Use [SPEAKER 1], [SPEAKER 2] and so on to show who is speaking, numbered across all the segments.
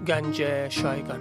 [SPEAKER 1] گنج شایگان.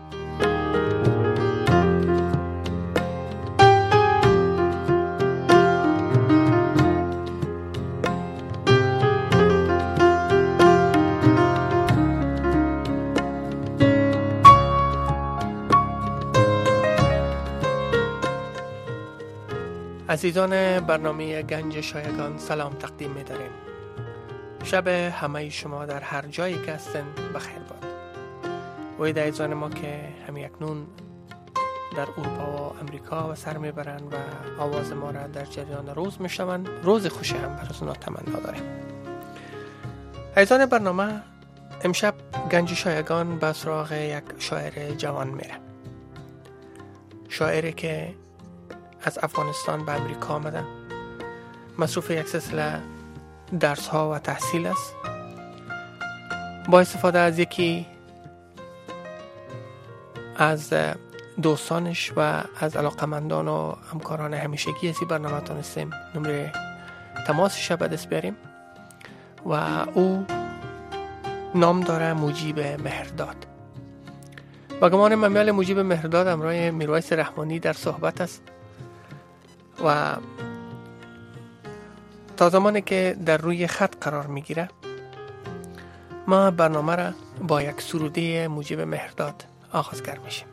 [SPEAKER 1] عزیزان برنامه گنج شایگان سلام تقدیم می داریم. شب همه شما در هر جایی که هستن بخیر باد. و عزیزان ما که همی اکنون در اروپا و امریکا و سر میبرن و آواز ما را در جریان روز میشنون، روز خوشی هم برای اونا تمنا داریم. عزیزان برنامه، امشب گنج شایگان به سراغ یک شاعر جوان میره. شاعری که از افغانستان به امریکا آمده، مصروف یک سلسله درس ها و تحصیل است. با استفاده از یکی از دوستانش و از علاقمندان و همکاران همیشگی از این برنامه تونستیم نمره تماسش به دست بیاریم و او نام داره مجیب مهرداد. با گمان ممیال مجیب مهرداد همراه میرویس رحمانی در صحبت است و تا زمانی که در روی خط قرار میگیره ما برنامه را با یک سروده مجیب مهرداد آغازگر میشیم.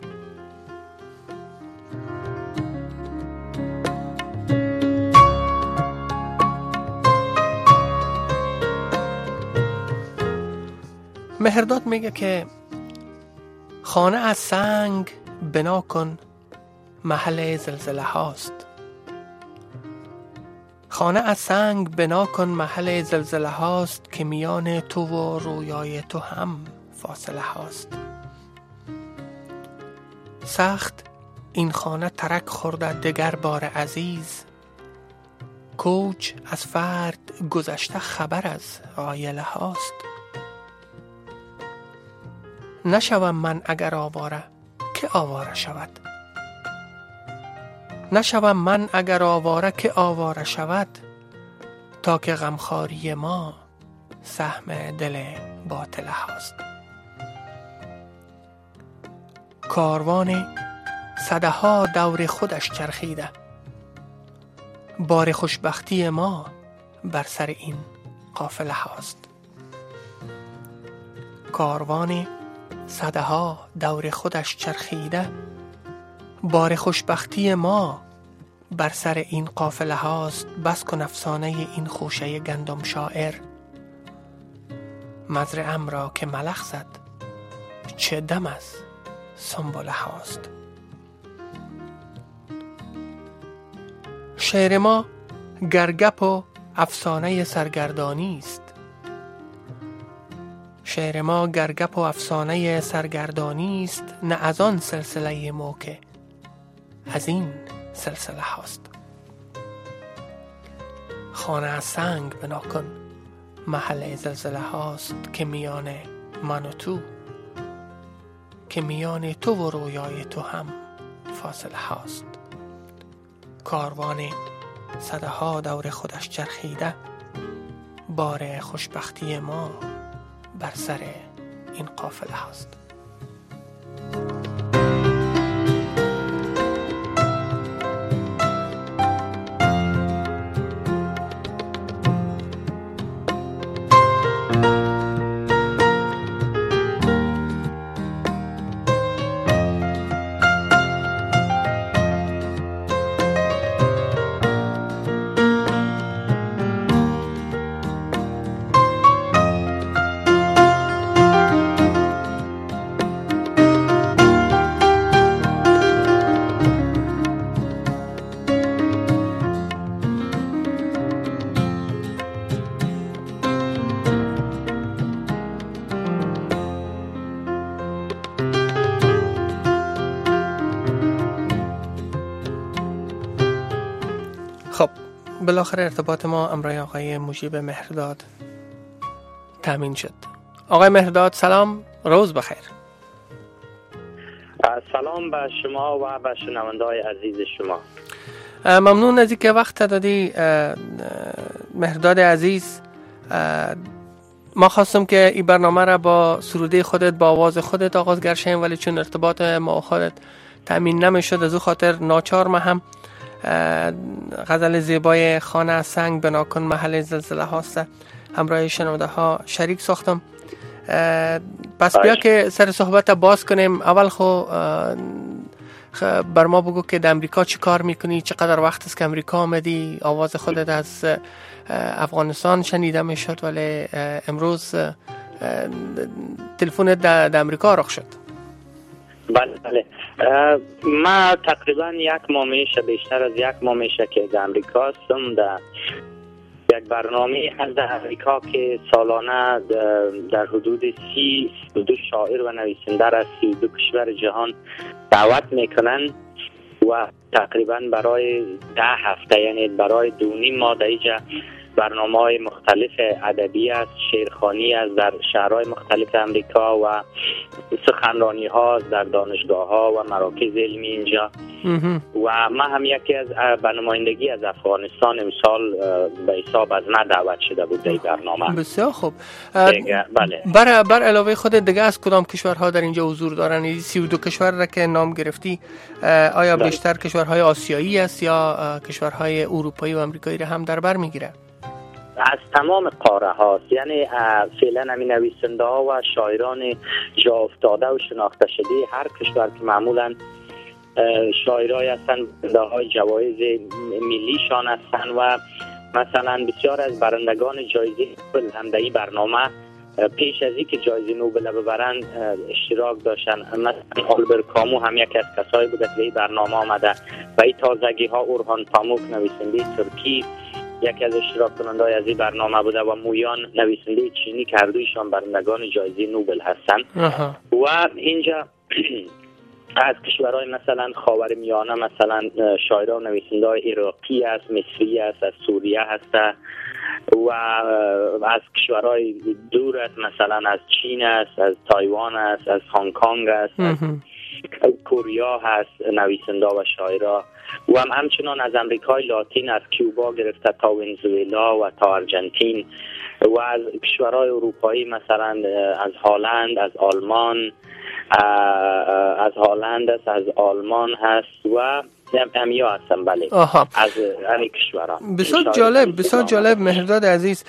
[SPEAKER 1] مهرداد میگه که خانه از سنگ بنا کن محل زلزله هاست. خانه از سنگ بنا کن محل زلزله هاست، که میان تو و رویای تو هم فاصله هاست. سخت این خانه ترک خورده دگر بار عزیز، کوچ از فرد گذشته خبر از عایله هاست. نشوم من اگر آواره که آواره شود، نشوم من اگر آواره که آواره شود، تا که غمخواری ما سهم دل باطله هاست. کاروان سده ها دور خودش چرخیده، بار خوشبختی ما بر سر این قافله هاست. کاروان سده ها دور خودش چرخیده، بار خوشبختی ما بر سر این قافله هاست. بس کن افسانه این خوشه گندم شاعر، مزرعه‌ام را که ملخ زد چه دم از سنبله هاست. شعر ما گرگپ و افسانه سرگردانی است. شعر ما گرگپ و افسانه سرگردانی است، نه از آن سلسله موکه از این سلسله هاست. خانه از سنگ بنا کن محل زلزله هاست، که میان من و تو، که میان تو و رویای تو هم فاصله هاست. کاروان سده ها دور خودش چرخیده، بار خوشبختی ما بر سر این قافله هاست. بالاخره ارتباط ما امروی آقای مجیب مهرداد تامین شد. آقای مهرداد سلام، روز بخیر.
[SPEAKER 2] سلام به شما و به شنونده‌های عزیز شما.
[SPEAKER 1] ممنون از اینکه وقت دادی مهرداد عزیز. ما خواستم که این برنامه را با سروده خودت با آواز خودت آغاز گرشیم، ولی چون ارتباط ما خودت تامین نمیشد از او خاطر ناچار ما هم غزل زیبای خانه از سنگ بنا کن محل زلزله هاست همراه شنونده ها شریک ساختم. پس بیا که سر صحبت باز کنیم. اول خو بر ما بگو که در امریکا چی کار میکنی، چقدر وقت است که امریکا آمدی؟ آواز خودت از افغانستان شنیده میشد ولی امروز تلفونت در امریکا رخ شد.
[SPEAKER 2] بله ما تقریبا 1 ماه میشه، بیشتر از 1 ماه میشه که در امریکا هستم. در یک برنامه از امریکا که سالانه در حدود 32 شاعر و نویسنده از 32 کشور جهان دعوت میکنن و تقریبا برای 10 هفته، یعنی برای 2.5 ماه در اینجا برنامه‌های مختلف ادبی است، شعرخوانی است در شهرهای مختلف امریکا و سخنرانی ها در دانشگاه ها و مراکز علمی اینجا. و من هم یکی از به نمایندگی از افغانستان امسال به حساب از من دعوت شده بود در برنامه.
[SPEAKER 1] بسیار خوب.
[SPEAKER 2] بله.
[SPEAKER 1] بر علاوه خود دیگه از کدام کشورها در اینجا حضور دارن؟ این 32 کشور را که نام گرفتی آیا بیشتر کشورهای آسیایی است یا کشورهای اروپایی و آمریکایی را هم در بر میگیره؟
[SPEAKER 2] از تمام قاره هاست، یعنی فعلا همین نویسنده ها و شاعران جا افتاده و شناخته شده هر کشور که معمولا شاعرای هستن، برنده های جوایز ملیشان هستن و مثلا بسیار از برندگان جایزه نوبل هم در این برنامه پیش از اینکه جایزه نوبل ببرند اشتراک داشتن. مثلا آلبرت کامو هم یک از کسایی بوده که این برنامه آمده و این تازگی ها اورهان پاموک نویسنده ترکی یکی از اشتراک کننده‌های از این برنامه بوده و مویان نویسنده چینی که هر دویشان برندگان جایزه نوبل هستند. و اینجا از کشورهای مثلا خاورمیانه مثلا شاعران نویسنده‌های عراقی است، مصری است، از سوریه هست و از کشورهای دور است، مثلا از چین است، از تایوان است، از هنگ کنگ است، از کوریا هست نویسنده و شاعرها و همچنان از امریکای لاتین از کیوبا گرفته تا ونزوئلا و تا ارژانتین و از کشورهای اروپایی مثلا از هلند، از آلمان، از هلند است، از آلمان هست و امیا هستم. بله از همین کشورها.
[SPEAKER 1] بسیار جالب مهرداد عزیز.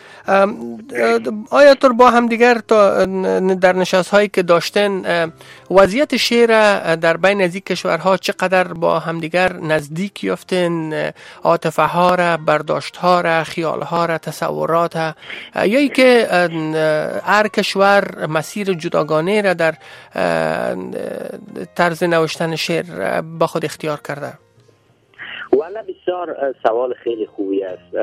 [SPEAKER 1] آیا تو با هم دیگر در نشست هایی که داشتن وضعیت شعر در بین از این کشورها چقدر با هم دیگر نزدیک یافتن؟ عاطفه ها را، برداشت ها را، خیال ها را، تصورات ها، یا ای که هر کشور مسیر جداگانه را در طرز نوشتن شعر با خود اختیار کرده؟
[SPEAKER 2] والا بسیار سوال خیلی خوبی است.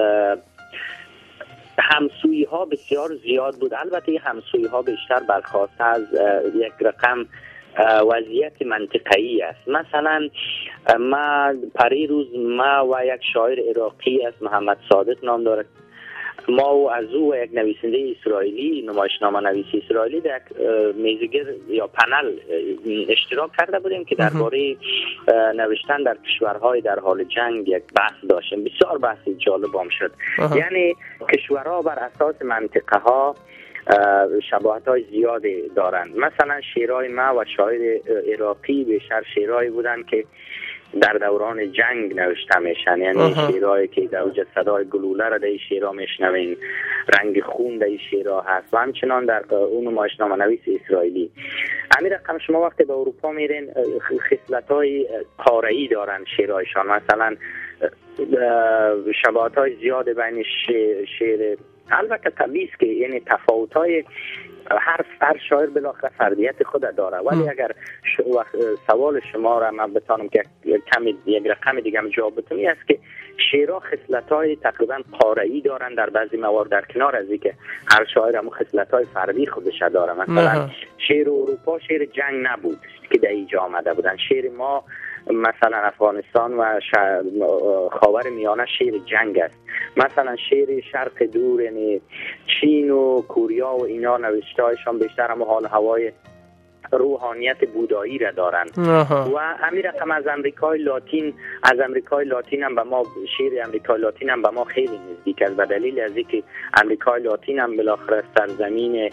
[SPEAKER 2] همسویی ها بسیار زیاد بود. البته همسویی ها بیشتر برخواسته از یک رقم وضعیت منطقه‌ای است. مثلا ما پریروز ما و یک شاعر عراقی است محمد صادق نام دارد، ما و از او و یک نویسنده اسرائیلی، نمایشنامه نویس اسرائیلی در میزگیر یا پنل اشتراک کرده بودیم که درباره نوشتن در کشورهای در حال جنگ یک بحث داشتیم. بسیار بحث جالب شد. یعنی کشورها بر اساس منطقه ها شباهت های زیادی دارند. مثلا شعرهای ما و شاعر عراقی بیشتر شعرهایی بودند که در دوران جنگ نوشته میشن، یعنی شعرهایی که در اوج صدای گلوله را در این شعرها میشنوین، رنگ خون در این شعرها هست و همچنان در اون نمایشنامه نویس اسرائیلی. همین رقم شما وقتی به اروپا میرین خصلت‌های قاره‌ای دارن شعرهایشان، مثلا شباهت‌های زیاد بین شعر البته طبیعی است که یعنی تفاوت‌های هر شاعر بالاخره فردیت خود داره، ولی اگر سوال شما را من بتانم که یک رقم دیگه جواب بدم است که شعرها خصلت‌های تقریبا قاره‌ای دارن در بعضی موارد، در کنار از اینکه هر شاعر هم خصلت‌های فردی خودش داره. مثلا شعر اروپا شعر جنگ نبود که در اینجا آمده بودن، شعر ما مثلا افغانستان و خاور میانه شعر جنگ است. مثلا شعر شرق دور یعنی چین و کوریا و اینا نوشته‌هایشان بیشتر هم حال هوای روحانیت بودایی را دارند و همین رقم از امریکای لاتین هم به ما، شعر امریکای لاتین هم به ما خیلی نزدیک است، به دلیل از اینکه امریکای لاتین هم بالاخره سرزمین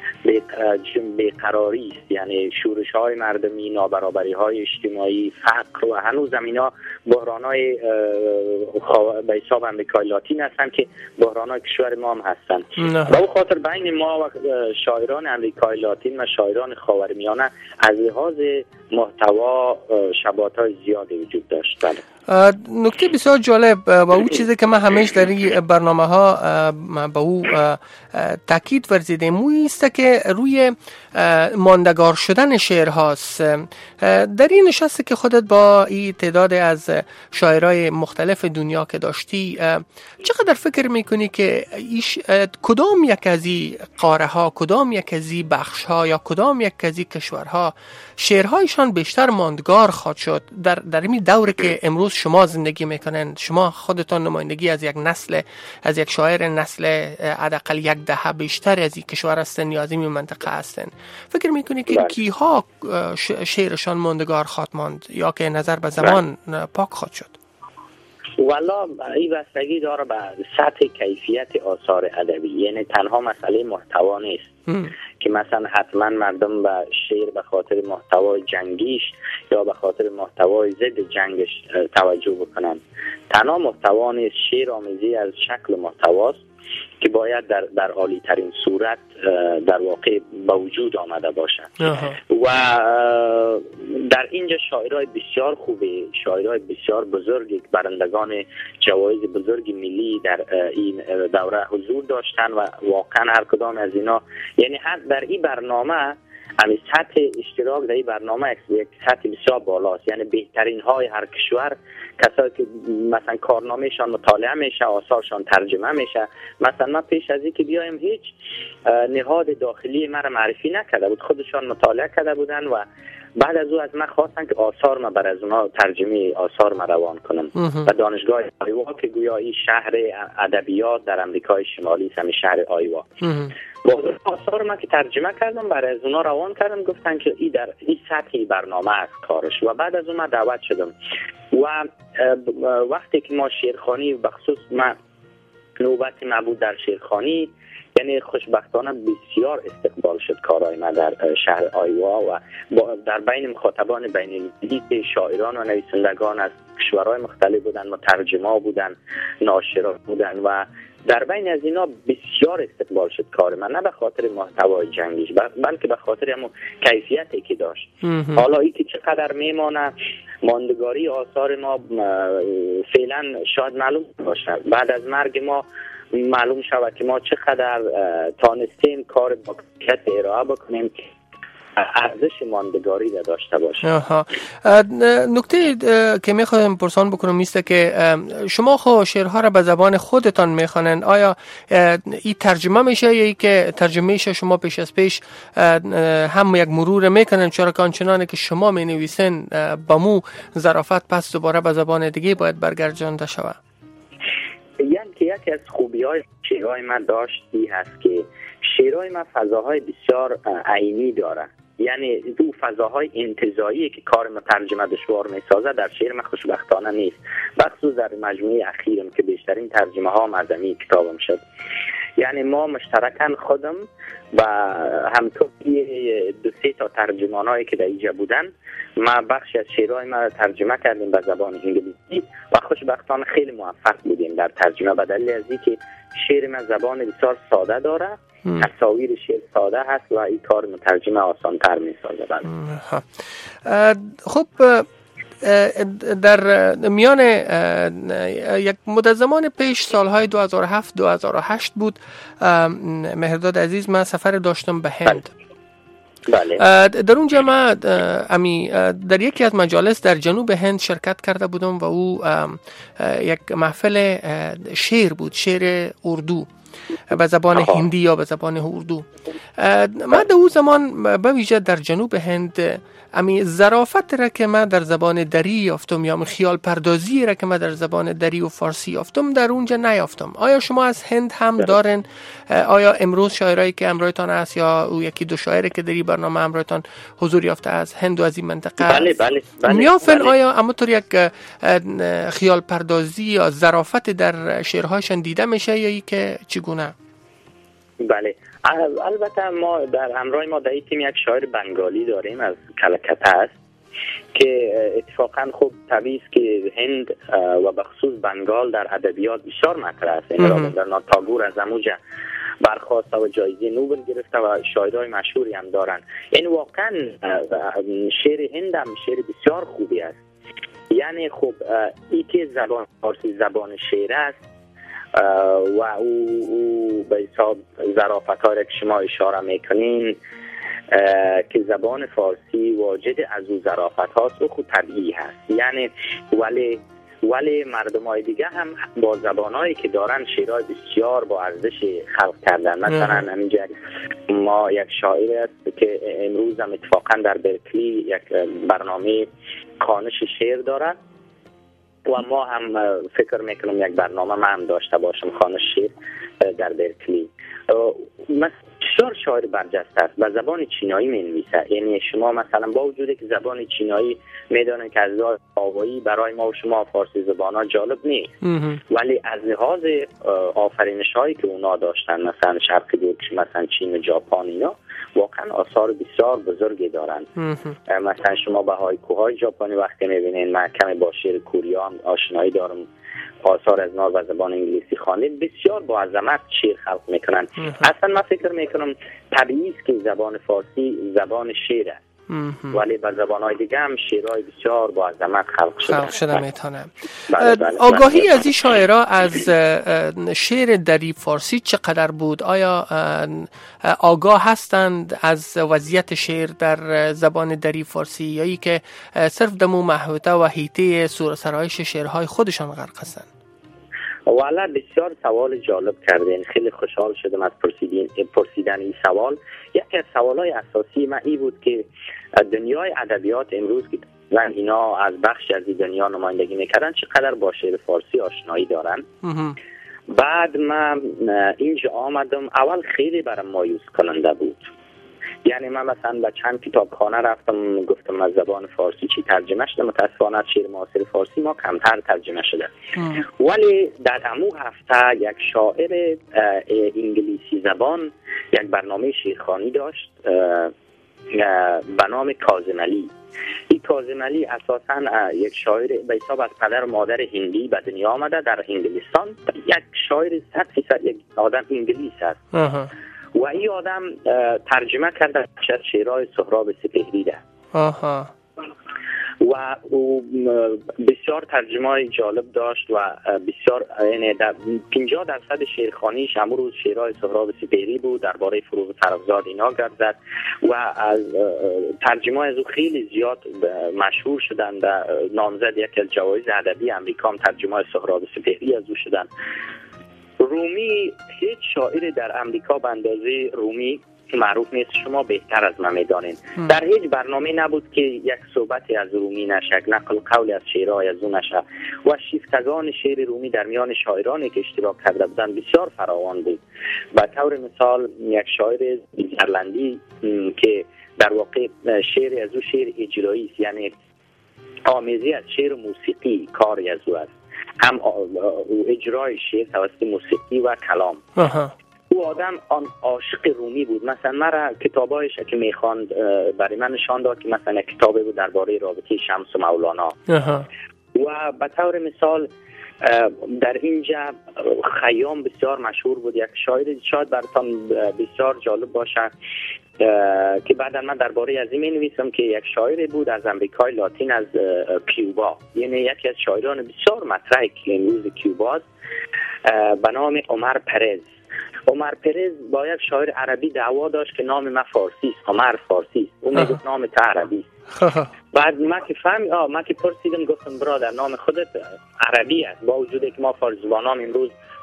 [SPEAKER 2] بیقراری است، یعنی شورش های مردمی، نابرابری های اجتماعی، فقر و هنوز اینا بحران های به حساب امریکای لاتین هستن که بحران های کشور ما هم هستن. و او خاطر بین ما و شاعران امریکای لاتین و شاعران خاورمیانه از لحاظ محتوا شباهت های زیادی وجود داشت.
[SPEAKER 1] نکته بسیار جالب و اون چیزی که من همیشه در این برنامه ها با او تاکید ورزیدم موی است که روی ماندگار شدن شعر هاست. در این نشسته که خودت با این تعداد از شاعرای مختلف دنیا که داشتی، چقدر فکر میکنی که کدام یک از این قاره ها، کدام یک از این بخش ها یا کدام یک از این کشورها شعرهایشان بیشتر ماندگار خواهد شد در این دوره که امروز شما زندگی میکنن؟ شما خودتان نمایندگی از یک نسل، از یک شاعر نسل حداقل یک دهه بیشتر از این کشور هستن یا از این منطقه هستن. فکر میکنی که کیها شعرشان ماندگار خواهد ماند یا که نظر به زمان پاک خواهد شد؟
[SPEAKER 2] والا این بستگی داره به سطح کیفیت آثار ادبی، یعنی تنها مسئله محتوا نیست که مثلا حتما مردم به شعر به خاطر محتوای جنگیش یا به خاطر محتوای ضد جنگش توجه بکنن. تنها محتوا نیست، شعر آمیزی از شکل محتواست که باید در عالی ترین صورت در واقع به وجود آمده باشد. و در اینجا شاعرای بسیار خوبه، شاعرای بسیار بزرگی که برندگان جوایز بزرگ ملی در این دوره حضور داشتن و واقعا هر کدام از اینا، یعنی در این برنامه همین سطح اشتراک در این برنامه یک سطح بسیار بالاست، یعنی بهترین های هر کشور، کسایی که مثلا کارنامهشان مطالعه میشه، آثارشان ترجمه میشه. مثلا ما پیش از اینکه بیایم هیچ نهاد داخلی مرا معرفی نکرده بود، خودشان مطالعه کرده بودن و بعد از او از من خواستن که آثار ما بر از اونا ترجمه آثار ما روان کنم و دانشگاه آیوا که گویا این شهر ادبیات در امریکای شمالی است، همین شهر آیوا، با آثار ما که ترجمه کردم بر از اونا روان کردم، گفتن که این در این سطحی برنامه است کارش. و بعد از اون من دعوت شدم و وقتی که ما شعرخوانی بخصوص ما نوبت ما بود در شعرخوانی، یعنی خوشبختانه بسیار استقبال شد کارهای ما در شهر آیوا و در بین مخاطبان بین المللی شاعران و نویسندگان از کشورهای مختلف بودن، مترجما بودن، ناشرا بودن و در بین از اینا بسیار استقبال شد کار من، نه به خاطر محتوای جنگیش بلکه به خاطر همون کیفیتی که داشت. حالا این که چقدر میمانه ماندگاری آثار ما فعلا شاید معلوم باشه، بعد از مرگ ما معلوم شود که ما چقدر تانستیم کار با کیفیت ارائه بکنیم ارزش ماندگاری را داشته باشه.
[SPEAKER 1] نکته که میخوایم پرسان بکنم است که شما خو شعرها را به زبان خودتان میخوانند، آیا این ترجمه میشه یا ای که ترجمه میشه شما پیش از پیش هم یک مرور میکنن، چرا که آنچنانه که شما مینویسین با مو ظرافت پس دوباره به زبان دیگه باید برگردانده شود؟
[SPEAKER 2] یکی از خوبی‌های شعرهای من داشتی هست که شعرهای من فضاهای بسیار عینی داره، یعنی دو فضاهای انتزاعی که کار مترجمه دشوار میسازه در شعر من خوشبختانه نیست، بخصوص در مجموعه اخیرم که بیشترین ترجمه ها مردمی کتابم شد. یعنی ما مشترکاً خودم و همطوری 2-3 تا ترجمانایی که در اینجا بودن، ما بخشی از شعرهای ما ترجمه کردیم به زبان انگلیسی و خوشبختانه خیلی موفق بودیم در ترجمه، به دلیل از اینکه شعر من زبان بسیار ساده داره، تصاویر شعر ساده هست و این کار مترجمه آسان تر می سازه.
[SPEAKER 1] خب در میان یک مدت زمان پیش سالهای 2007-2008 بود مهرداد عزیز، من سفر داشتم به هند.
[SPEAKER 2] بله.
[SPEAKER 1] در اونجا ما در یکی از مجالس در جنوب هند شرکت کرده بودم و او یک محفل شعر بود، شعر اردو. به زبان هندی یا به زبان اردو. من در اون زمان به ویژه در جنوب هند امی ظرافت را که من در زبان دری یافتم یا خیال پردازی را که من در زبان دری و فارسی یافتم در اونجا نیافتم. آیا شما از هند هم دارن؟ آیا امروز شاعرایی که همراهتان است یا او یکی دو شاعری که در این برنامه همراهتان حضور یافته از هند و از این منطقه میافن؟ آیا همونطور یک خیال پردازی یا ظرافت در شعرهایشان دیده میشه یا ای که چگونه؟
[SPEAKER 2] بله، البته ما در همراه ما در این تیم یک شاعر بنگالی داریم از کلکته است که اتفاقا خوب طبیعی است که هند و بخصوص بنگال در ادبیات بسیار مطرح است. رابندرنات تاگور از اموجه برخواسته و جایزه نوبل گرفته و شاعرای مشهوری هم دارن. این واقعا شعر هند هم شعر بسیار خوبی است. یعنی خب ای که زبان فارسی زبان شعر است و او به حساب ظرافت‌هایی که شما اشاره میکنین که زبان فارسی واجد از او ظرافت هاست و خود طبیعی هست. یعنی ولی مردمای دیگه هم با زبانهایی که دارن شعرهای بسیار با ارزش خلق کردن. مثلا همینجا ما یک شاعر است که امروز هم اتفاقا در برکلی یک برنامه خوانش شعر داره و ما هم فکر میکنم یک برنامه من هم داشته باشم خوانش شعر در برکلی. بسیار شاعر برجسته است و زبان چینایی می‌نویسه. یعنی شما مثلا با وجودی که زبان چینایی میدانید که از لحاظ آوایی برای ما و شما فارسی زبان‌ها جالب نیست، ولی از لحاظ آفرینش‌هایی که اونا داشتن مثلا شرق دوکش مثلا چین و ژاپن اینا واقعا آثار بسیار بزرگی دارن. مثلا شما به هایکوهای ژاپنی وقتی می‌بینید، من کمی با شعر کوریا هم آشنایی دارم، آثار از نو و زبان انگلیسی خوانید بسیار با عظمت شعر خلق میکنن. اصلا من فکر میکنم طبیعی است که زبان فارسی زبان شعر است، ولی با زبان‌های دیگه هم شعرهای بسیار با عظمت خلق شده
[SPEAKER 1] میتونه. آگاهی از این شاعرها از شعر دری فارسی چقدر بود؟ آیا آگاه هستند از وضعیت شعر در زبان دری فارسی یا ای که صرف دمو محوطه و حیطه سرایش شعرهای خودشان غرق هستند؟
[SPEAKER 2] والا بسیار سوال جالب کردین. خیلی خوشحال شدم از پرسیدن این سوال. یکی از سوالای اساسی من این بود که دنیای ادبیات امروز که اینا از بخش از دنیا نمایندگی میکردن چقدر با شعر فارسی آشنایی دارن. بعد من اینجا آمدم، اول خیلی برام مایوس کننده بود. یعنی من مثلا به چند کتابخانه رفتم گفتم از زبان فارسی چی ترجمه شده، متاسفانه شعر معاصر فارسی ما کمتر ترجمه شده. ولی در همون هفته یک شاعر انگلیسی زبان یک برنامه شعرخوانی داشت به نام کاظم علی. این کاظم علی اساساً یک شاعر به حساب از پدر و مادر هندی به دنیا آمده در انگلستان. یک شاعر 100% یک آدم انگلیس است. و این آدم ترجمه کرده از شعرهای سهراب سپهری ده. و او بسیار ترجمه جالب داشت و بسیار یعنی 50% شعرخوانیش امروز شعرهای سهراب سپهری بود، درباره فروغ فرخزاد اینا گردد و از ترجمه از او خیلی زیاد مشهور شدن. نامزد یکی از جوایز ادبی امریکا هم ترجمه سهراب سپهری از او شدن. رومی هیچ شاعر در امریکا به اندازه رومی معروف نیست، شما بهتر از من میدانین. در هیچ برنامه نبود که یک صحبتی از رومی نشه، یک نقل قول از شعرهای از او نشه و شیفتگان شعر رومی در میان شاعرانی که اشتراک کرده بودند بسیار فراوان بود. به طور مثال یک شاعر ایرلندی که در واقع شعر از او شعر اجرایی است، یعنی آمیزی از شعر و موسیقی کاری از او است، هم اجرای شعر توسط موسیقی و کلام. او آدم عاشق رومی بود. مثلا مرا کتابایش که میخواند برای من نشان داد که مثلا کتابی بود درباره رابطه شمس و مولانا. و به طور مثال در اینجا خیام بسیار مشهور بود، یک شاعر شاید براتون بسیار جالب باشه که بعدا من درباره از این می‌نویسم که یک شاعر بود از امریکای لاتین از کیوبا، یعنی یکی از شاعران بسیار مطرح که امروز کیوباست به نام عمر پرز. عمر پرز با یک شاعر عربی دعوا داشت که نام من فارسی است، عمر فارسی است، اون میگفت نام تو عربی است. بعد من که پرسیدم گفتم برادر نام خودت عربی است، با وجودی که ما فارسی زبانان امروز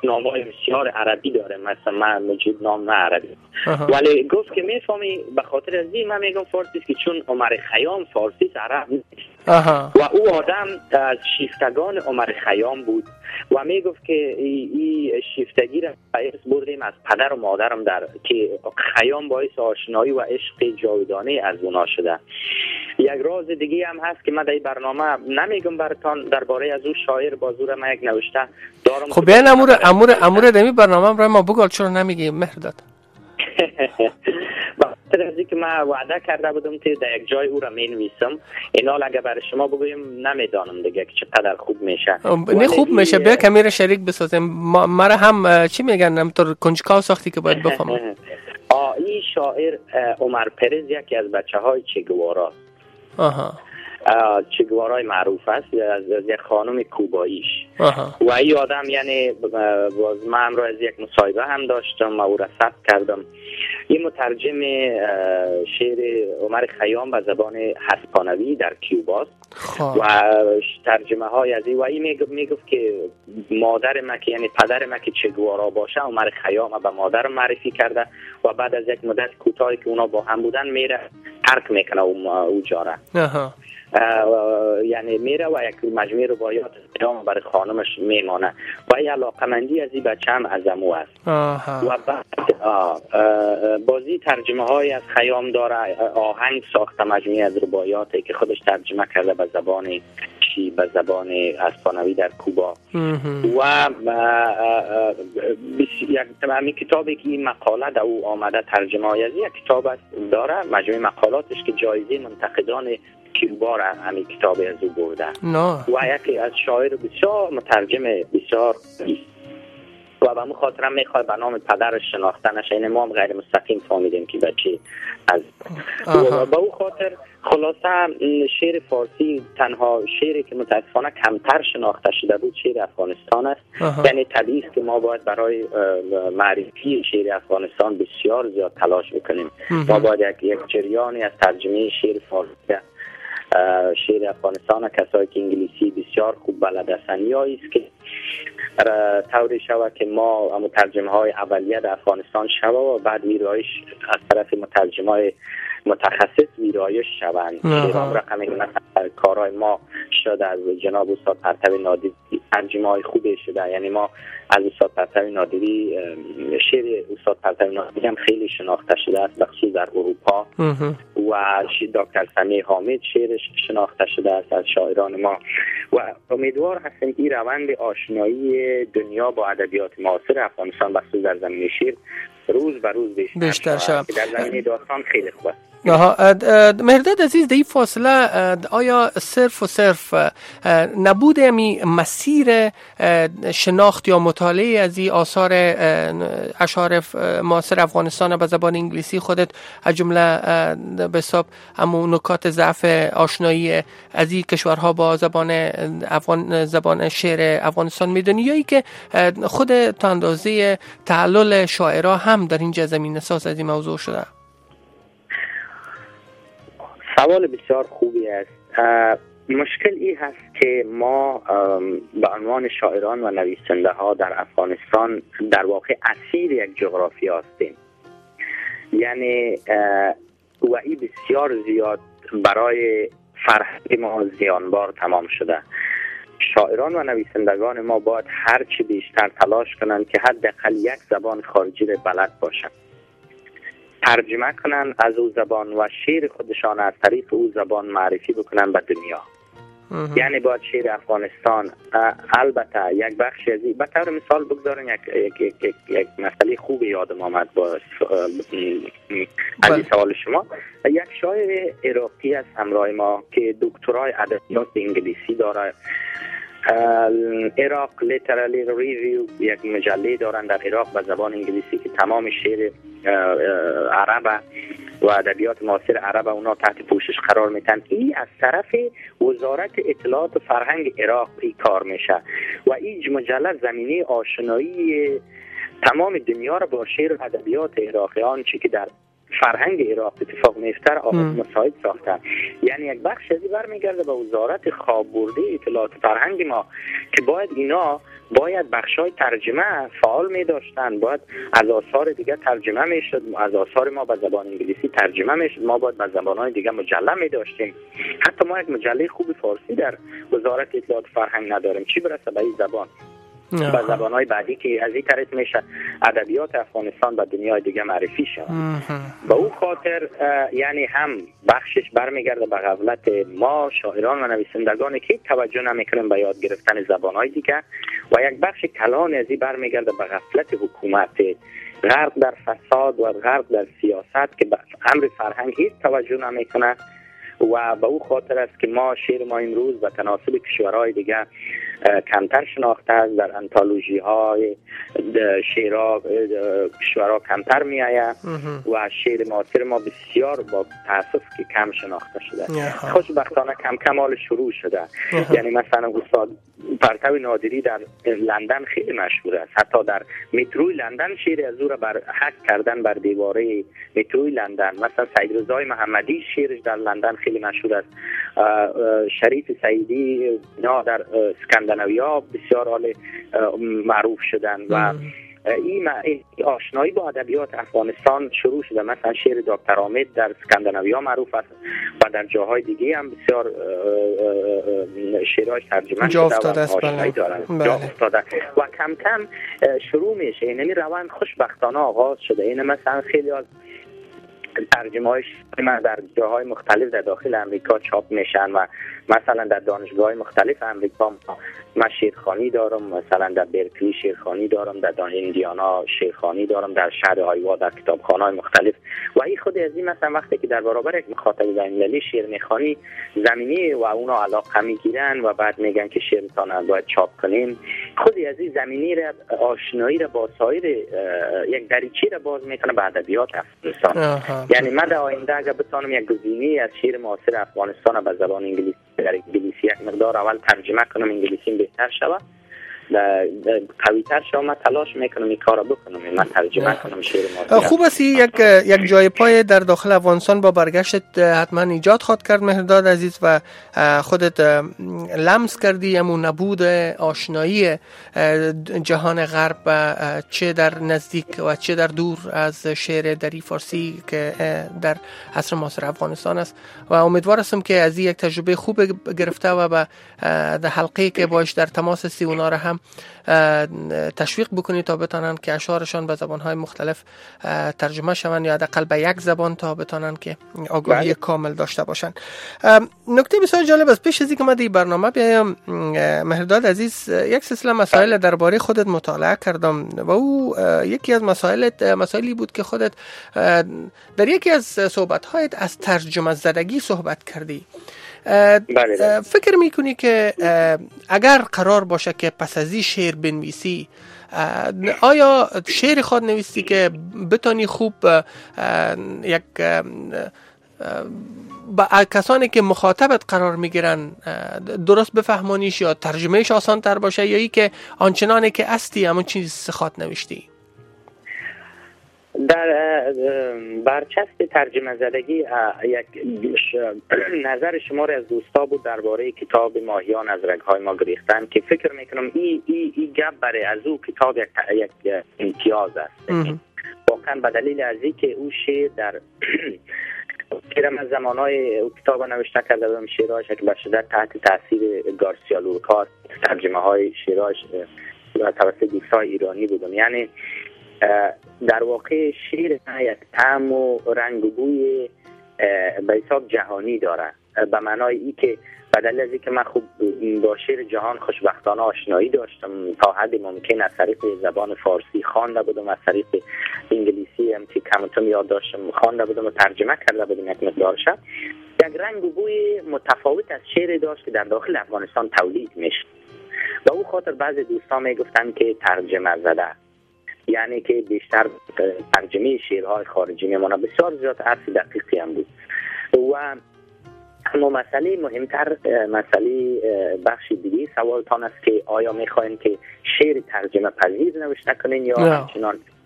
[SPEAKER 2] نام‌های بسیار عربی داره، مثلا من موجود نام عربی، ولی گفت که میفهمی به خاطر از این من میگم فارسی است که چون عمر خیام فارسی عرب نیست و او آدم از شیفتگان عمر خیام بود و میگفت که این شیفتگی را باعث بردیم از پدر و مادرم در که خیام باعث آشنایی و عشق جاودانه از اونا شده. یک راز دیگه هم هست که من در این برنامه نمیگم براتان، درباره از او شاعر بازور من یک نوشته دارم.
[SPEAKER 1] خب بیان امور دمی برنامه را ما بگو، چرا نمیگی مهرداد؟
[SPEAKER 2] بخاطر از اینکه من وعده کرده بودم که در یک جای او را مینویسم، اینا اگه برای شما بگویم نمیدانم دیگه که چقدر خوب میشه.
[SPEAKER 1] نه خوب میشه، بیا کمی را شریک بسازیم. مرا هم چی میگن همطور کنجکاو ساختی که باید بفهمم.
[SPEAKER 2] این شاعر عمر پرز یکی از بچه‌های چه گوارا. چه گوارای معروف است، از یک خانم کوباییش. و این آدم یعنی باز من را از یک مصاحبه هم داشتم و او را ثبت کردم. این مترجم شعر عمر خیام به زبان هسپانوی در کیوباست و ترجمه های از این و این میگفت که مادر من که یعنی پدر من که چه گوارا باشه عمر خیام به مادر معرفی کرده و بعد از یک مدت کوتاهی که اونا با هم بودن میره ترک میکنه او جاره. یعنی میره و یک مجموعه روایات خیام برای خانمش میمانه و این علاقمندی از این بچه هم از امو است. و بعد بازی ترجمه های از خیام داره، آهنگ ساخته مجموعه از روایاتی که خودش ترجمه کرده به زبان چی، به زبان اسپانوی در کوبا. و یک کتابی که این مقاله در او آمده ترجمه های از یک کتاب است داره، مجموعه مقالاتش که جایزه منتقدان کیوبا را همین کتاب از او برده و یکی از شاعر بسیار مترجم بسیار و به مخاطرم میخواد به نام پدرش شناخته نشه. این ما هم غیر مستقیم فهمیدیم که بچه از با او خاطر خلاصه شعر فارسی تنها شعری که متاسفانه کمتر شناخته شده بود شعر افغانستان است. یعنی طبیعی است که ما باید برای معرفی شعر افغانستان بسیار زیاد تلاش بکنیم. ما باید یک جریانی از ترجمه شعر فارسی شعر افغانستان کسایی که انگلیسی بسیار خوب بلد هستند یا است که طوری شود که ما مترجم های اولیه در افغانستان شود و بعد ویرایش از طرف مترجم های متخصص ویرایش شوند. شیرام رقمی که مثلا کارهای ما شده از جناب استاد پرتوی نادری ترجمه های خوبی شده. یعنی ما از استاد پرتوی نادری شعر استاد پرتوی نادری هم خیلی شناخته شده است بخصوص در اروپا و دکتر سمیع حامد شعرش شناخته شده است از شاعران ما و امیدوار هستیم این روند آشنایی دنیا با ادبیات معاصر افغانستان بخصوص در زمینه شعر روز به روز بیشتر شود. در زمینه داستان خیلی خوبه.
[SPEAKER 1] مهرداد عزیز، در این فاصله آیا صرف و صرف نبود امی مسیر شناخت یا مطالعه از این آثار اشعار معاصر افغانستان به زبان انگلیسی خودت از جمله به حساب همون نکات ضعف آشنایی از این کشورها با زبان شعر افغانستان میدونی یا ای که خود تا اندازه تعلل شاعرها هم در این زمینه ساز از این موضوع شده؟
[SPEAKER 2] سوال بسیار خوبی است. مشکل این هست که ما به عنوان شاعران و نویسنده ها در افغانستان در واقع اسیر یک جغرافی هستیم. یعنی و این بسیار زیاد برای فرهنگ ما زیانبار تمام شده. شاعران و نویسندگان ما باید هرچی بیشتر تلاش کنند که حداقل یک زبان خارجی را بلد باشند، ترجمه کنن از او زبان و شعر خودشان از طریق او زبان معرفی بکنن به دنیا. یعنی باید شعر افغانستان البته یک بخش از به طور مثال بگذارن یک مسئله خوب یادم آمد با از سوال شما. یک شاعر عراقی است همراه ما که دکترای ادبیات انگلیسی داره. عراق لیترالی ریویو یک مجله دارن در عراق به زبان انگلیسی که تمام شعر عرب و ادبیات معاصر عرب اونا تحت پوشش قرار میتن. این از طرف وزارت اطلاعات و فرهنگ عراق کار میشه و این مجله زمینه آشنایی تمام دنیا را با شعر و ادبیات عراقیان چی که در فرهنگ عراق اتفاق میفته آغاز مساعد ساختن. یعنی یک بخش ازی برمیگرده به وزارت خواببرده اطلاعات فرهنگ ما که باید بخشای ترجمه فعال می داشتن، باید از آثار دیگه ترجمه می شد، از آثار ما به زبان انگلیسی ترجمه می شد، ما باید به زبانهای دیگه مجله می داشتیم. حتی ما یک مجله خوب فارسی در وزارت اطلاعات فرهنگ نداریم، چی برسه به این زبان و زبانهای بعدی که از این طریق میشه ادبیات افغانستان به دنیای دیگه معرفی شود. به اون خاطر یعنی هم بخشش برمیگرده به غفلت ما شاعران و نویسندگانی که توجه نمیکنیم به یاد گرفتن زبانهای دیگه، و یک بخش کلان از این برمیگرده به غفلت حکومت غرق در فساد و غرق در سیاست که به امر فرهنگ هیچ توجه نمیکنه. و به او خاطر است که شعر ما امروز به تناسب کشورهای دیگه کمتر شناخته است، در انتولوژی های شعرها کشورها کمتر می آید و شعر معاصر ما بسیار با تاسف که کم شناخته شده. خوشبختانه کم کم حال شروع شده. یعنی مثلا استاد پرتو نادری در لندن خیلی مشهور است، حتی در متروی لندن شعر از او را حک کردن بر دیواره متروی لندن. مثلا سید رضای محمدی شعرش در لندن خیلی مشهور است. شریف سعیدی در اسکاندیناویا بسیار حال معروف شدن و این آشنایی با ادبیات افغانستان شروع شده. مثلا شعر دکتر حامد در اسکاندیناویا معروف است و در جاهای دیگه هم بسیار شعرهاش ترجمه شده و آشنایی دارن. و کم کم شروع میشه. این روند خوشبختانه آغاز شده. این مثلا خیلی از ترجمه های من در جاهای مختلف در داخل امریکا چاپ میشن و مثلا در دانشگاه مختلف امریکا من شعرخوانی دارم، مثلا در برکلی شعرخوانی دارم، در ایندیانا شعرخوانی دارم، در شهر آیوا در کتابخانه‌های مختلف. و این خود از این مثلا وقتی که در برابر یک مخاطب بین‌المللی شعر میخوانی زمینی و اونا علاقه میگیرن و بعد میگن که شعرتان باید چاپ کنیم، خود از این زمینی را آشنایی را با سایر یک دریچه را باز میکنه به ادبیات افغانستان. یعنی من در آینده اگر بتونم یک گزینه از شعر معاصر افغانستان به زبان انگلیسی در انگلیسی یک مقدار اول ترجمه کنم، انگلیسیم بهتر شود، قوی‌تر شدم، من تلاش میکنم این کارو بکنم، من ترجمه کنم شعر معاصر.
[SPEAKER 1] خوب است یک جای پای در داخل افغانستان با برگشت حتما ایجاد خواهد کرد مهرداد عزیز و خودت لمس کردی همون نبود آشنایی جهان غرب چه در نزدیک و چه در دور از شعر دری فارسی که در عصر معاصر افغانستان است و امیدوار هستم که از یک تجربه خوب گرفته و به حلقه‌ای که باش در تماس هستی اونا را هم تشویق بکنی تا بتانن که اشعارشان به زبان‌های مختلف ترجمه شوند یا حداقل به یک زبان تا بتانن که آگاهی کامل داشته باشن. نکته بسیار جالب است. پیش از اینکه من این برنامه بیایم مهرداد عزیز، یک سلسله مسائل درباره خودت مطالعه کردم و او یکی از مسائلی بود که خودت در یکی از صحبت‌هایت از ترجمه زدگی صحبت کردی. فکر میکنی که اگر قرار باشه که پس از این شعر بنویسی، آیا شعر خود نویسی که بتانی خوب یک با کسانی که مخاطبت قرار میگیرن درست بفهمانیش یا ترجمهش آسان تر باشه یا ای که آنچنانی که استی همون چیز خود نوشتی؟
[SPEAKER 2] در برچسب ترجمه زدگی یک نظر شما را از دوستا بود درباره کتاب ماهیان از رگ‌های ما گریختن که فکر میکنم این گپ برای از او کتاب یک امتیاز است. واقعا به دلیل از اینکه او شعر در پیرم از زمانهای کتاب نوشته کرده بودم، شعرهاش که به شدت تحت تاثیر گارسیا لورکا ترجمه های شعرهاش توسط دوستای ایرانی بودم. یعنی در واقع شعر یک طعم و رنگ و بوی به حساب جهانی داره، به معنای ای که بدل از اینکه من خوب با شعر جهان خوشبختانه آشنایی داشتم تا حد ممکن از طریق زبان فارسی خوانده بودم، از طریق انگلیسی هم که کمتون یاد داشتم خوانده بودم و ترجمه کرده بودم یک مقدارش، یک رنگ و بوی متفاوت از شعر داشت که در داخل افغانستان تولید میشه. و او خاطر بعضی دوستان میگفتن که ترجمه زده، یعنی که بیشتر ترجمه شعرهای خارجی میمونه. بسیار زیاد عرض دقیقی هم بود. و اما مسئله مهمتر، مسئله بخش دیگه سوالتان است که آیا میخواین که شعر ترجمه پذیر نوشته کنین یا همچنان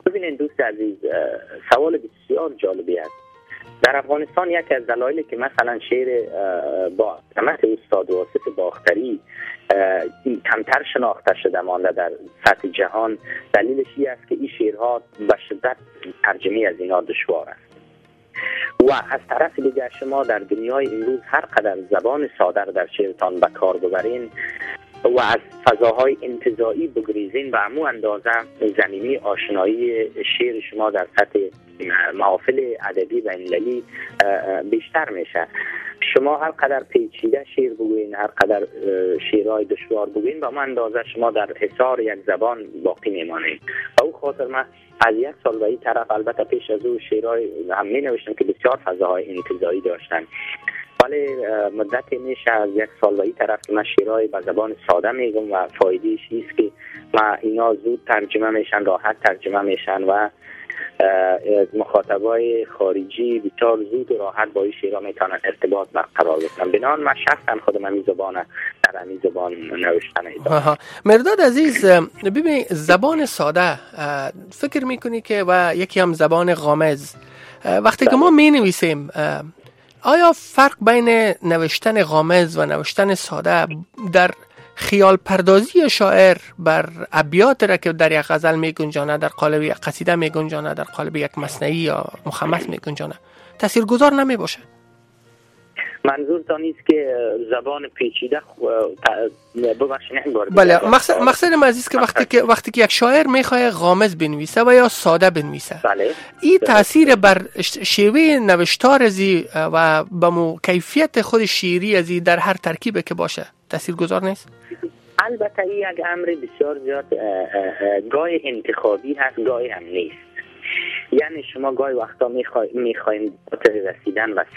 [SPEAKER 2] ببینید دوست عزیز، سوال بسیار جالبی است. در افغانستان یکی از دلایلی که مثلا شعر با قامت استاد واصف باختری کمتر شناخته شده مانده در سطح جهان، دلیلش این است که این شعرها به شدت ترجمه از اینا دشوار است. و از طرف دیگر شما در دنیای امروز هر قدر زبان ساده در شعرتان به کار ببرین و از فضاهای انتزاعی بگریزین، به همون اندازه زمینه آشنایی شعر شما در سطح محافل ادبی و المللی بیشتر میشه. شما هر قدر پیچیده شعر بگوین، هر قدر شعرهای دشوار بگوین، به همون اندازه شما در حصار یک زبان باقی میمانید. و او خاطر من از یک سال به این طرف، البته پیش از او شعرهای هم می نوشتم که بسیار فضاهای انتزاعی داشتن، ولی مدت میشه از یک سال به این طرف که من شعرهای به زبان ساده میگم و فایدهش ایست که ما اینا زود ترجمه میشن، راحت ترجمه میشن و مخاطبای خارجی بسیار زود و راحت با این شعرها میتونن ارتباط برقرار بکنن. بنابراین من شخصا خودم همین زبان در همین زبان نوشتن ایدم.
[SPEAKER 1] مرداد عزیز، ببین زبان ساده فکر میکنی که و یکی هم زبان غامض، وقتی که ما می نویسیم آیا فرق بین نوشتن غامض و نوشتن ساده در خیال پردازی شاعر بر ابیات را که در یک غزل می گنجانه، در قالب یک قصیده می گنجانه، در قالب یک مثنوی یا مخمس می گنجانه، تاثیرگذار نمی باشه؟
[SPEAKER 2] منظور تا نیست که زبان پیچیده
[SPEAKER 1] بله، مقصد من است که وقتی که یک شاعر میخواد غامض بنویسه و یا ساده بنویسه،
[SPEAKER 2] بله،
[SPEAKER 1] این تاثیر بر شیوه نوشتار ازی و به کیفیت خود شعری ازی در هر ترکیب که باشه تاثیرگذار نیست؟
[SPEAKER 2] البته این یک امر بسیار زیاد گاهی انتخابی هست، گاهی هم نیست. یعنی شما گاهی وقتا میخواین به رسیدن و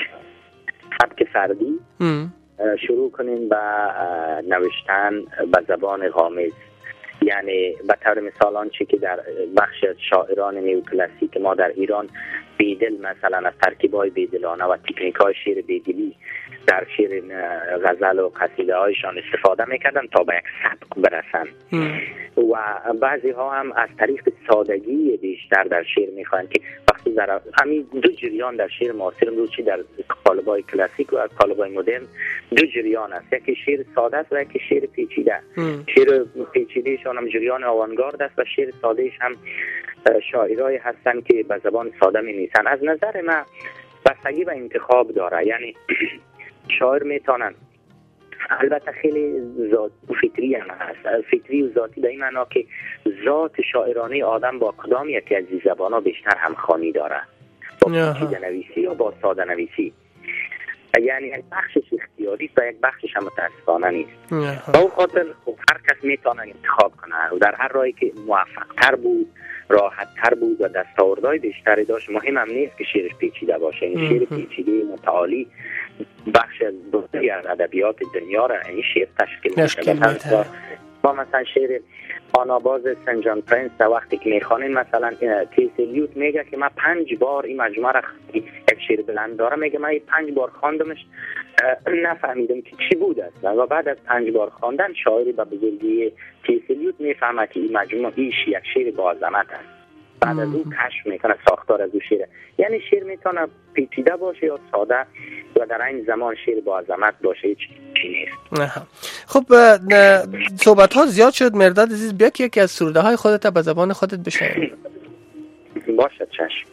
[SPEAKER 2] سبک فردی شروع کنین به نوشتن به زبان غامض. یعنی به طور مثال آنچه که در بخش از شاعران نیوکلاسیک ما در ایران بیدل مثلا از ترکیب‌های بیدلانه و تکنیک‌های شعر بیدلی در شعر غزل و قصیده هایشان استفاده میکردن تا به یک سبک برسن و بعضی ها هم از طریق سادگی بیشتر در شعر میخوان که وقتی در همین دو جریان در شعر معاصر امروز، چی در قالب‌های کلاسیک و قالب‌های مدرن، دو جریان است، یکی شعر ساده است و یکی شعر پیچیده. شعر پیچیده‌شان هم جریان آوانگارد است و شعر ساده‌اش هم شاعرای هستن که به زبان ساده می‌نویسن. از نظر من بستگی به انتخاب داره. یعنی شاعر میتونن، البته خیلی ذات و فطری هم هست، فطری و ذاتی به این معنا که ذات شاعرانه آدم با کدام یکی از این زبان‌ها بیشتر همخوانی داره، با پیچیده نویسی یا با ساده نویسی. یعنی یک بخشش اختیاری و یک بخشش هم متاسفانه نیست. با اون خاطر هر کس میتونه انتخاب کنه و در هر راهی که موفق تر بود، راحت تر بود و دستاوردهای بیشتری داشت. مهم هم نیست که شعرش پیچیده باشه. این شعر پیچیده متعالی بخش از بزرگی از ادبیات دنیا را این شعر تشکیل میده. ما مثلا شعر آناباز سن جان پرنس وقتی که میخوانیم، مثلا تیس الیوت میگه که من 5 بار این مجموعه را یک شعر بلند داره، میگه من 5 بار خواندمش نفهمیدم که چی بود است و بعد از 5 بار خواندن شاعری به بزرگی تیس الیوت میفهمه که این مجموعه ایش یک شعر با عظمت است. بعد از او کشف میکنه ساختار از او شعر. یعنی شعر میتونه پیچیده باشه یا ساده و در این زمان شعر با عظمت باشه، هیچ چی نیست.
[SPEAKER 1] خب صحبت ها زیاد شد مرداد عزیز، بیا که یکی از سروده های خودت به زبان خودت بشنویم.
[SPEAKER 2] باشد چشم.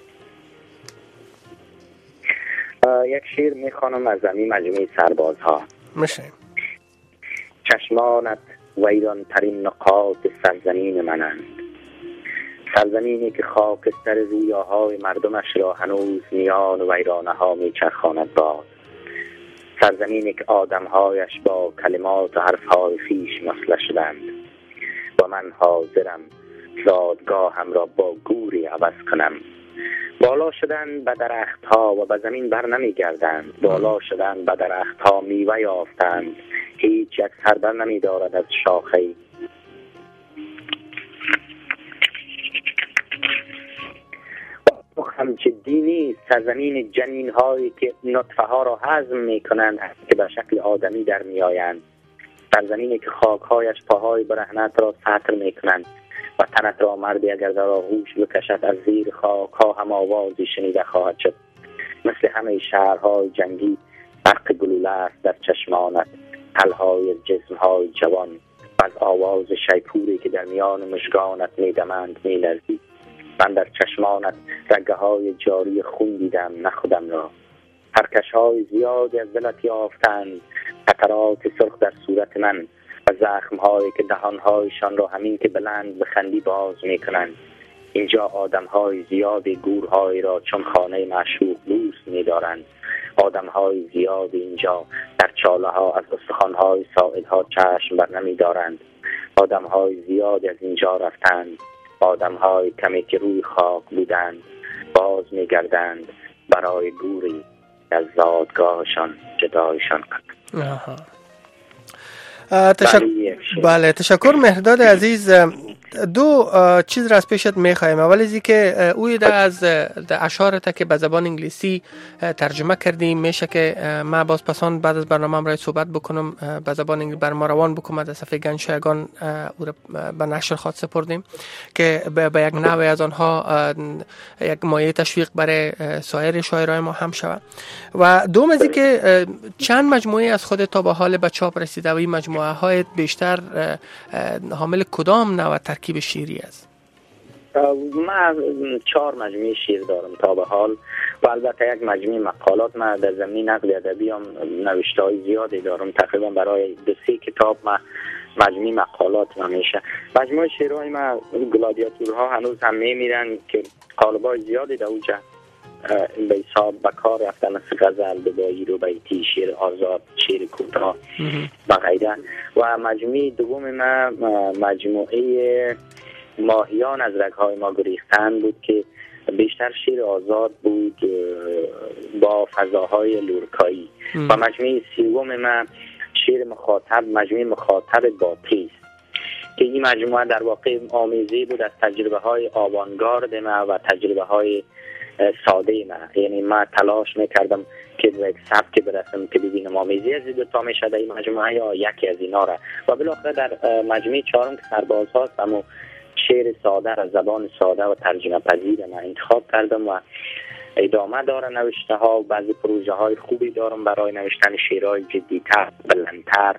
[SPEAKER 2] یک شعر میخوانم از زمین مجموعه سربازها.
[SPEAKER 1] میشه.
[SPEAKER 2] چشمانت ویران ترین نقاط سرزمین منند، سرزمینی که خاکستر رویاهای مردمش را هنوز میان ویرانه ها میچرخاند باد، سرزمینی که آدمهایش با کلمات و حرفهای خویش مسلح شدند و من حاضرم زادگاهم را با گوری عوض کنم. بالا شدن به درختها و به زمین بر نمی گردند، بالا شدن به درختها میوه یافتند، هیچ یک سر بر نمی دارد از شاخه. هم جدی نیست، سرزمین جنین هایی که نطفه ها را هضم می کنند که به شکل آدمی در می آیند، سرزمینی که خاک هایش پاهای برهنت را سطر می کنند، و تنت را مردی اگر در آغوش بکشد از زیر خاک ها هم آوازی شنیده خواهد شد. مثل همه شهرهای جنگی برق گلوله است در چشمانت، تلهای جسمهای جوان و از آواز شیپوری که در میان مژگانت میدمند میلرزی. من در چشمانت رگه های جاری خون دیدم نه خودم را. پرکش های زیادی از دلت یافتند، قطرات سرخ در صورت من و زخم هایی که دهان هایشان را همین که بلند به خندی باز می کنند. اینجا آدم های زیادی گورهایی را چون خانه معشوق دوست می دارند. آدم های زیادی اینجا در چاله ها از استخوان های ساعد ها چشم بر نمی دارند. آدم های زیادی از اینجا رفتند. آدم های کمی که روی خاک بودند باز می گردند برای گوری از زادگاهشان جدایشان کند.
[SPEAKER 1] بله، تشکر مهرداد عزیز. دو چیز را از پیشت میخوایم. اول از که اوی ده از اشعارت که به زبان انگلیسی ترجمه کردیم، میشه که ما باز پسان بعد از برنامه را صحبت بکنم به زبان انگلیسی بر ما روان بکنم. از صفحه گنج شایگان او را به نشر خواهد سپردیم که به یک نوع از آنها یک مایه تشویق برای سایر شاعرای ما هم شود. و دوم از که چند مجموعه از خود تا به حال به چاپ رسیده و این مجموعه های بیشتر حامل کدام نوع ترکیب شعری است؟
[SPEAKER 2] من 4 مجموعه شعر دارم تا به حال و البته یک مجموعه مقالات. من در زمینه نقد ادبی هم نوشته‌های زیادی دارم. تقریبا برای 2-3 کتاب من مجموعه مقالات میشه. مجموعه شعرهای من گلادیاتورها هنوز هم میمیرن که قالب‌های زیادی در اونجا به حساب به کار رفتن، مثل غزل، دبایی، رباعیتی، شعر آزاد، شعر کوتاه و غیره. و مجموعه دوم من مجموعه ماهیان از رگ‌های ما گریختن بود که بیشتر شعر آزاد بود با فضاهای لورکایی. و مجموعه سوم من شعر مخاطب، مجموعه مخاطب با پیس که این مجموعه در واقع آمیزی بود از تجربه های آوانگارد من و تجربه های ساده من. یعنی من تلاش میکردم که به یک سبک برسم که ببینم آمیزی از این دوتا میشه در این مجموعه یا یکی از اینا را. و بالاخره در مجموعه چهارم که سرباز هاست اما شعر ساده از زبان ساده و ترجمه پذیر من انتخاب کردم و ادامه داره نوشته ها و بعضی پروژه های خوبی دارم برای نوشتن شعرهای جدی‌تر، بلندتر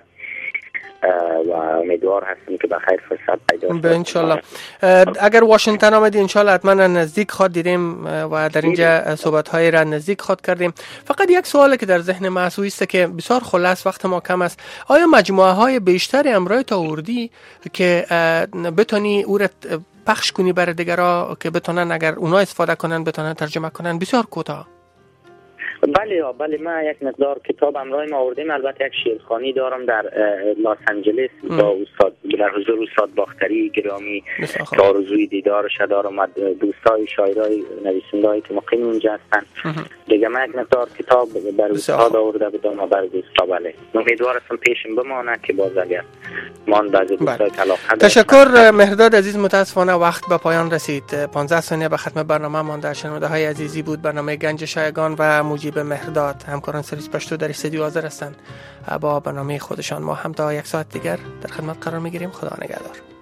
[SPEAKER 2] و امیدوار هستم که بخیر فرصت پیدا کنم.
[SPEAKER 1] انشالله. اگر واشنگتن آمدی انشالله حتما نزدیک خود دیدیم و در اینجا صحبت های را نزدیک خود کردیم. فقط یک سوالی که در ذهن ما است که بسیار خلاص وقت ما کم است، آیا مجموعه های بیشتری امرای تا آوردی که بتونی او را پخش کنی برای دیگران که بتونن اگر اونا استفاده کنن بتونن ترجمه کنن؟ بسیار کوتاه.
[SPEAKER 2] بله من یک مقدار کتاب همراه ما آوردیم. البته یک شعرخوانی دارم در لاس آنجلس با استاد در حضور استاد باختری گرامی که آرزوی دیدارش دارم و دوستای شاعرای نویسنده‌ای که مقیم اونجا هستن. دیگه من یک مقدار کتاب بر استاد آورده بودم و بر دوستا. بله امیدوار هستم پیشم بمانه که باز اگر من بعضی دوستای علاقه.
[SPEAKER 1] تشکر مهرداد عزیز. متاسفانه وقت به پایان رسید. 15 ثانیه به ختم برنامه مانده. شنونده‌های عزیزی بود برنامه گنج شایگان و مجیب مهرداد، همکاران سرویس پشتو در استودیو حاضر هستند با برنامه خودشان. ما هم تا 1 ساعت دیگر در خدمت قرار میگیریم. خدا نگهدار.